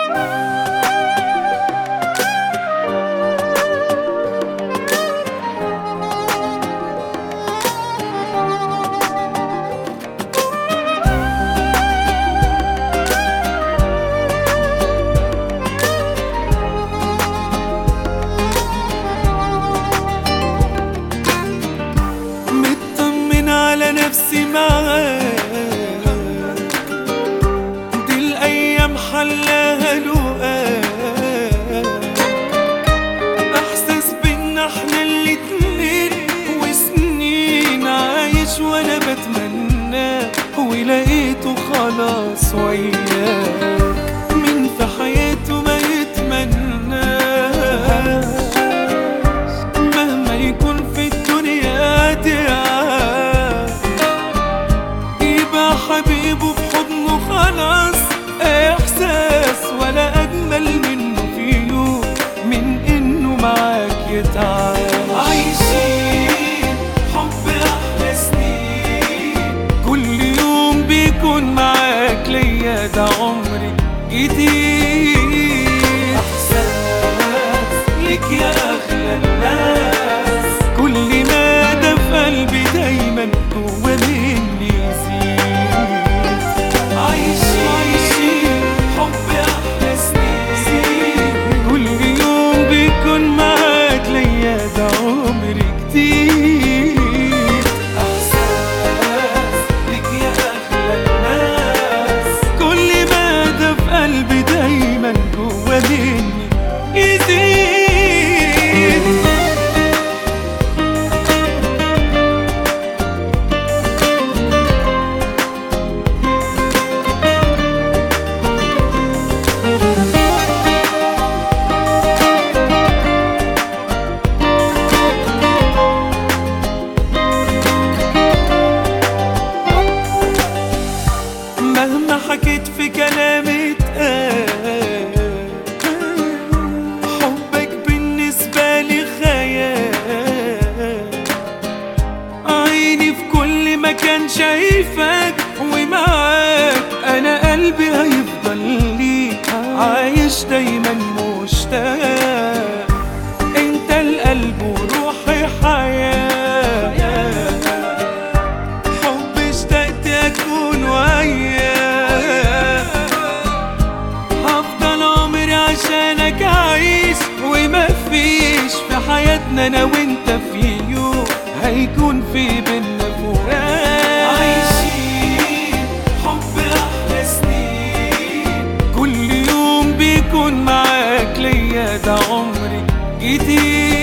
على نفسي معاك، دي الأيام حلاها لقاك، إحساس بينا احنا الاتنين وسنين عايش وأنا بتمناه ولقيته خلاص وياك، مين في حياته ما يتمناش مهما يكون في الدنيا دي حبيبه في حضنه خلاص، إحساس ولا أجمل منه في يوم من إنه معاك يتعاش. عايشين حب أحلى سنين، كل يوم بيكون معاك ليا ده عمري جديد، إحساس ليك يا أغلى الناس، كل ما ده في قلبي دايما جوا مني يزيد. عايشين حب أحلى سنين، كل يوم بيكون معاك ليا ده عمري جديد، إحساس ليك يا أغلى الناس، كل ما ده في قلبي دايما جوا مني يزيد. مهما حكيت في كلامي اتقال، حبك بالنسبة لي خيال، عيني في كل مكان شايفك ومعاك، أنا قلبي هيفضل ليك عايش دايما مشتاق، انت القلب وروحي حياة، حب اشتقت أكون وياك، هفضل عمري عشانك عايش، وما فيش في حياتنا أنا وانت في يوم هيكون في بينا فراق. عايشين حب أحلى سنين، كل يوم بيكون معاك ليا ده عمري جديد.